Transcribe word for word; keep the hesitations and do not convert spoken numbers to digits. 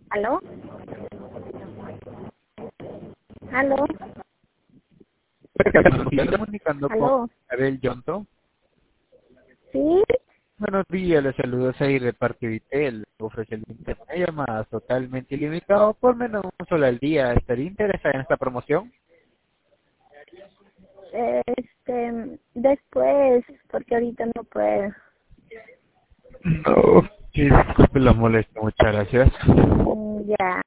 ¿Aló? ¿Aló? Estoy comunicando con ¿Aló? Abel Yonto. ¿Sí? Buenos días, les saludo Zair de parte de Vitel. Ofrece el internet una llamada totalmente ilimitado por menos de un solo al día. ¿Estaría interesada en esta promoción? Este, después, porque ahorita no puedo. No. Sí, disculpe la molestia, muchas gracias. Mm, ya.